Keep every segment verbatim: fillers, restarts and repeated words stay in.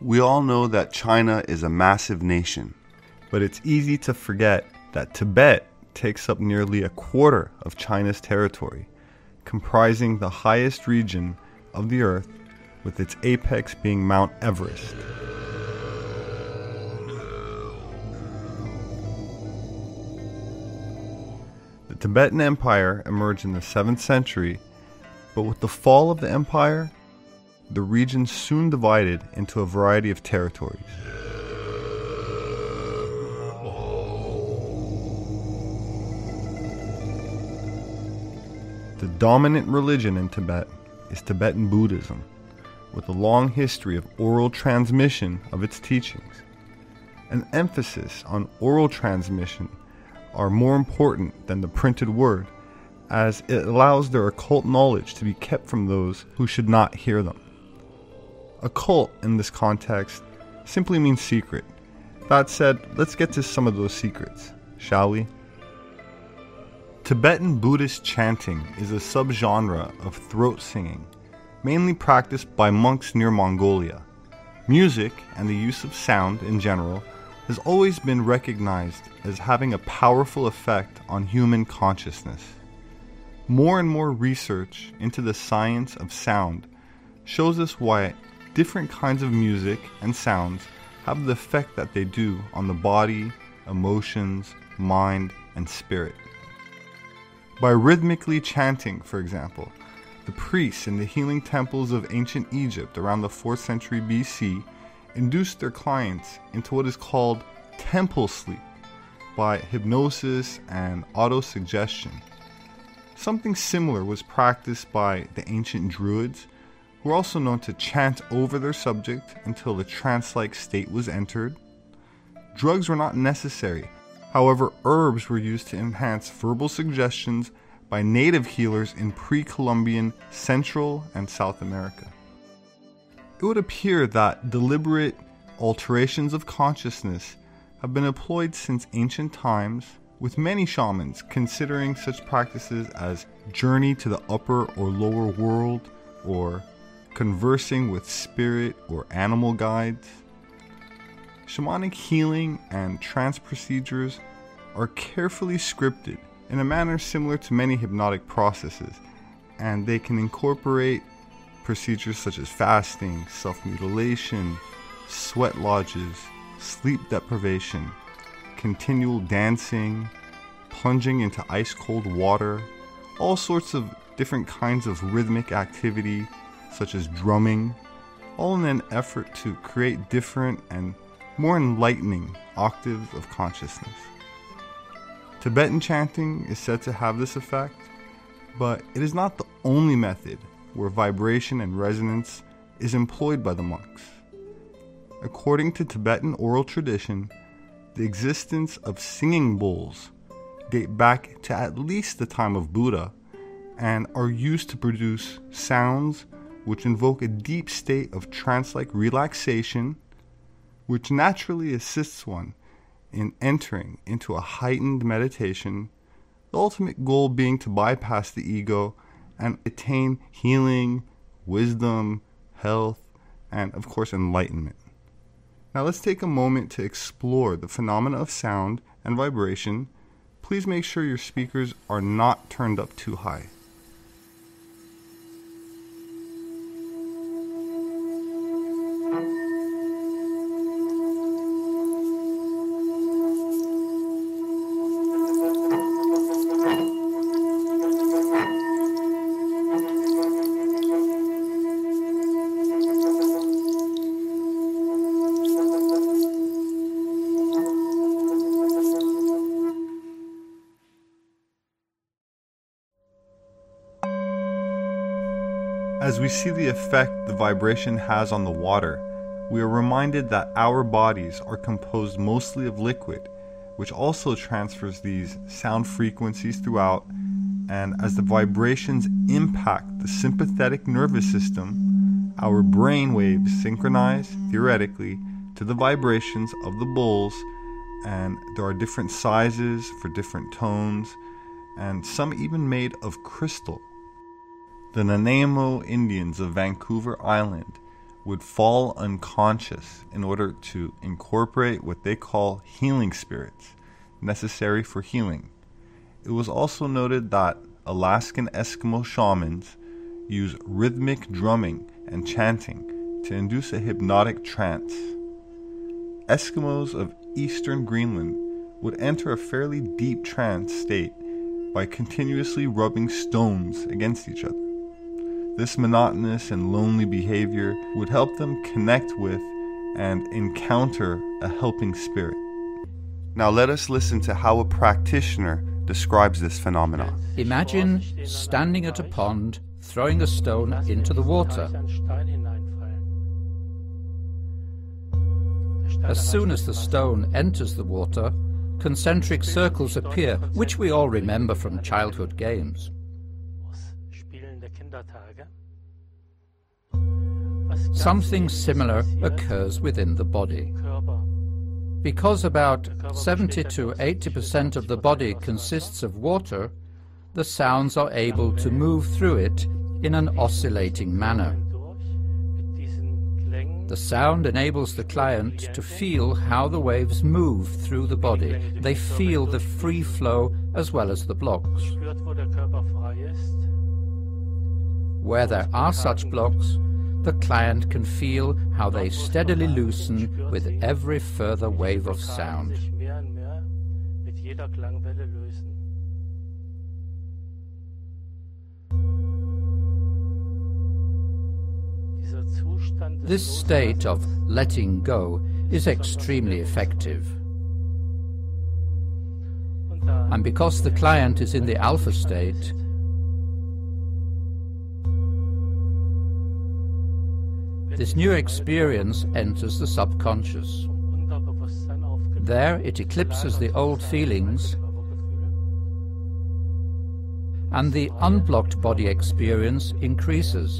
We all know that China is a massive nation, but it's easy to forget that Tibet takes up nearly a quarter of China's territory, comprising the highest region of the earth, with its apex being Mount Everest. The Tibetan Empire emerged in the seventh century, but with the fall of the empire, the region soon divided into a variety of territories. The dominant religion in Tibet is Tibetan Buddhism, with a long history of oral transmission of its teachings. An emphasis on oral transmission are more important than the printed word, as it allows their occult knowledge to be kept from those who should not hear them. Occult in this context simply means secret. That said, let's get to some of those secrets, shall we? Tibetan Buddhist chanting is a subgenre of throat singing, mainly practiced by monks near Mongolia. Music, and the use of sound in general, has always been recognized as having a powerful effect on human consciousness. More and more research into the science of sound shows us why different kinds of music and sounds have the effect that they do on the body, emotions, mind, and spirit. By rhythmically chanting, for example, the priests in the healing temples of ancient Egypt around the fourth century B C induced their clients into what is called temple sleep by hypnosis and autosuggestion. Something similar was practiced by the ancient Druids, who were also known to chant over their subject until the trance-like state was entered. Drugs were not necessary. However, herbs were used to enhance verbal suggestions by native healers in pre-Columbian Central and South America. It would appear that deliberate alterations of consciousness have been employed since ancient times, with many shamans considering such practices as journey to the upper or lower world, or conversing with spirit or animal guides. Shamanic healing and trance procedures are carefully scripted in a manner similar to many hypnotic processes, and they can incorporate procedures such as fasting, self-mutilation, sweat lodges, sleep deprivation, continual dancing, plunging into ice-cold water, all sorts of different kinds of rhythmic activity such as drumming, all in an effort to create different and more enlightening octaves of consciousness. Tibetan chanting is said to have this effect, but it is not the only method where vibration and resonance is employed by the monks. According to Tibetan oral tradition, the existence of singing bowls date back to at least the time of Buddha and are used to produce sounds which invoke a deep state of trance-like relaxation, which naturally assists one in entering into a heightened meditation, the ultimate goal being to bypass the ego and attain healing, wisdom, health, and of course enlightenment. Now let's take a moment to explore the phenomena of sound and vibration. Please make sure your speakers are not turned up too high. As we see the effect the vibration has on the water, we are reminded that our bodies are composed mostly of liquid, which also transfers these sound frequencies throughout, and as the vibrations impact the sympathetic nervous system, our brain waves synchronize, theoretically, to the vibrations of the bowls, and there are different sizes for different tones, and some even made of crystal. The Nanaimo Indians of Vancouver Island would fall unconscious in order to incorporate what they call healing spirits necessary for healing. It was also noted that Alaskan Eskimo shamans use rhythmic drumming and chanting to induce a hypnotic trance. Eskimos of eastern Greenland would enter a fairly deep trance state by continuously rubbing stones against each other. This monotonous and lonely behavior would help them connect with and encounter a helping spirit. Now let us listen to how a practitioner describes this phenomenon. Imagine standing at a pond, throwing a stone into the water. As soon as the stone enters the water, concentric circles appear, which we all remember from childhood games. Something similar occurs within the body. Because about seventy to eighty percent of the body consists of water, the sounds are able to move through it in an oscillating manner. The sound enables the client to feel how the waves move through the body. They feel the free flow as well as the blocks. Where there are such blocks, the client can feel how they steadily loosen with every further wave of sound. This state of letting go is extremely effective. And because the client is in the alpha state, this new experience enters the subconscious. There it eclipses the old feelings, and the unblocked body experience increases.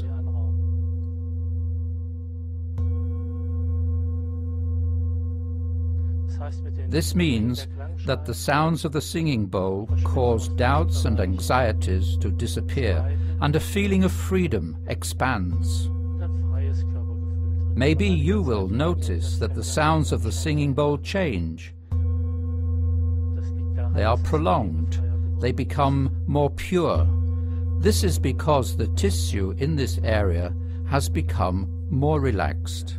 This means that the sounds of the singing bowl cause doubts and anxieties to disappear, and a feeling of freedom expands. Maybe you will notice that the sounds of the singing bowl change. They are prolonged. They become more pure. This is because the tissue in this area has become more relaxed.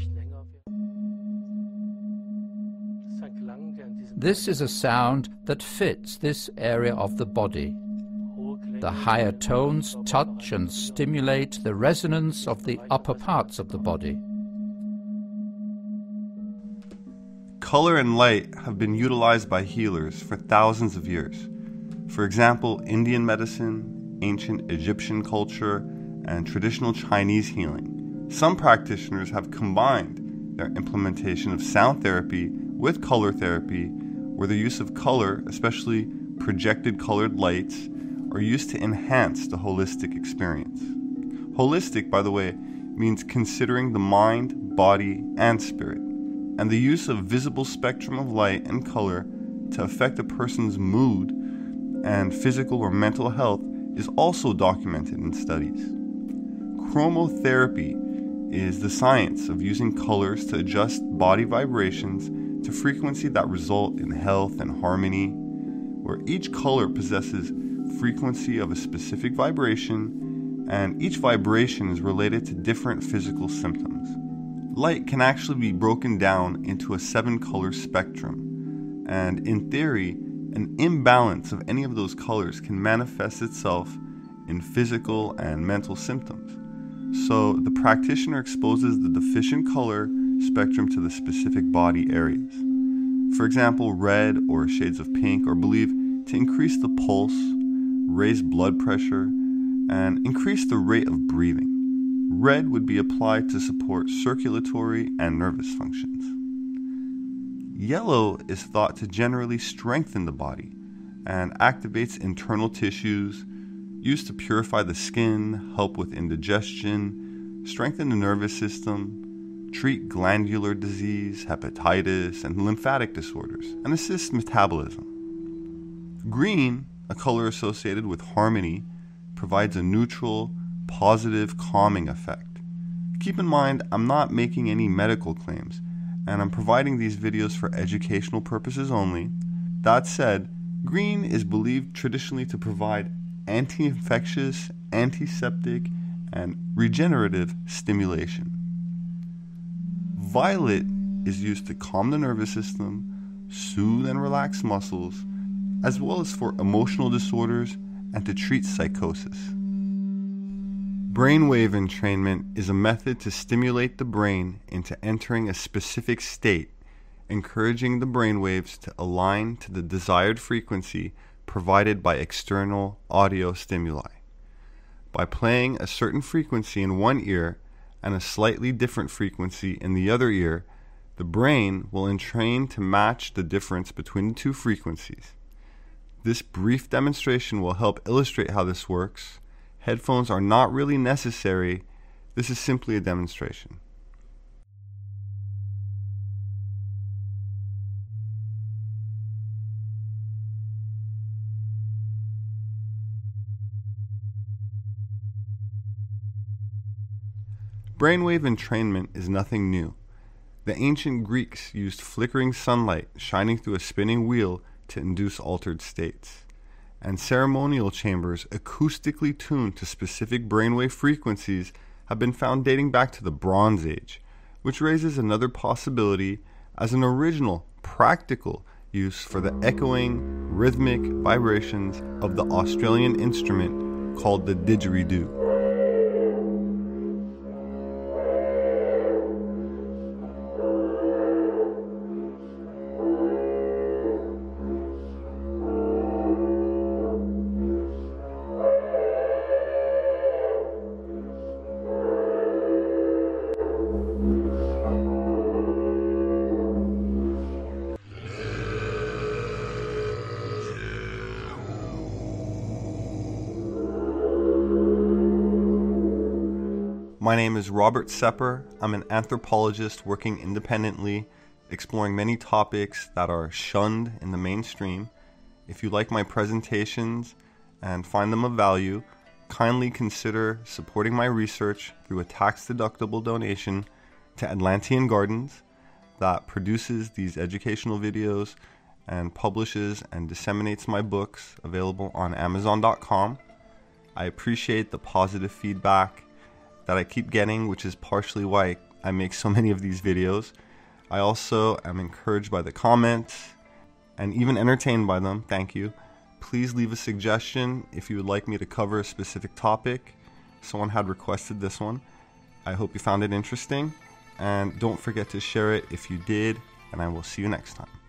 This is a sound that fits this area of the body. The higher tones touch and stimulate the resonance of the upper parts of the body. Color and light have been utilized by healers for thousands of years. For example, Indian medicine, ancient Egyptian culture, and traditional Chinese healing. Some practitioners have combined their implementation of sound therapy with color therapy, where the use of color, especially projected colored lights, are used to enhance the holistic experience. Holistic, by the way, means considering the mind, body, and spirit, and the use of visible spectrum of light and color to affect a person's mood and physical or mental health is also documented in studies. Chromotherapy is the science of using colors to adjust body vibrations to frequency that result in health and harmony, where each color possesses frequency of a specific vibration, and each vibration is related to different physical symptoms. Light can actually be broken down into a seven-color spectrum, and in theory, an imbalance of any of those colors can manifest itself in physical and mental symptoms. So the practitioner exposes the deficient color spectrum to the specific body areas. For example, red or shades of pink are believed to increase the pulse, raise blood pressure, and increase the rate of breathing. Red would be applied to support circulatory and nervous functions. Yellow is thought to generally strengthen the body and activates internal tissues, used to purify the skin, help with indigestion, strengthen the nervous system, treat glandular disease, hepatitis, and lymphatic disorders, and assist metabolism. Green, a color associated with harmony, provides a neutral, positive, calming effect. Keep in mind, I'm not making any medical claims, and I'm providing these videos for educational purposes only. That said, green is believed traditionally to provide anti-infectious, antiseptic, and regenerative stimulation. Violet is used to calm the nervous system, soothe and relax muscles, as well as for emotional disorders and to treat psychosis. Brainwave entrainment is a method to stimulate the brain into entering a specific state, encouraging the brainwaves to align to the desired frequency provided by external audio stimuli. By playing a certain frequency in one ear and a slightly different frequency in the other ear, the brain will entrain to match the difference between the two frequencies. This brief demonstration will help illustrate how this works. Headphones are not really necessary. This is simply a demonstration. Brainwave entrainment is nothing new. The ancient Greeks used flickering sunlight shining through a spinning wheel to induce altered states, and ceremonial chambers acoustically tuned to specific brainwave frequencies have been found dating back to the Bronze Age, which raises another possibility as an original, practical use for the echoing, rhythmic vibrations of the Australian instrument called the didgeridoo. My name is Robert Sepper. I'm an anthropologist working independently, exploring many topics that are shunned in the mainstream. If you like my presentations and find them of value, kindly consider supporting my research through a tax-deductible donation to Atlantean Gardens that produces these educational videos and publishes and disseminates my books available on amazon dot com. I appreciate the positive feedback that I keep getting, which is partially why I make so many of these videos. I also am encouraged by the comments and even entertained by them. Thank you. Please leave a suggestion if you would like me to cover a specific topic. Someone had requested this one. I hope you found it interesting, and don't forget to share it if you did, and I will see you next time.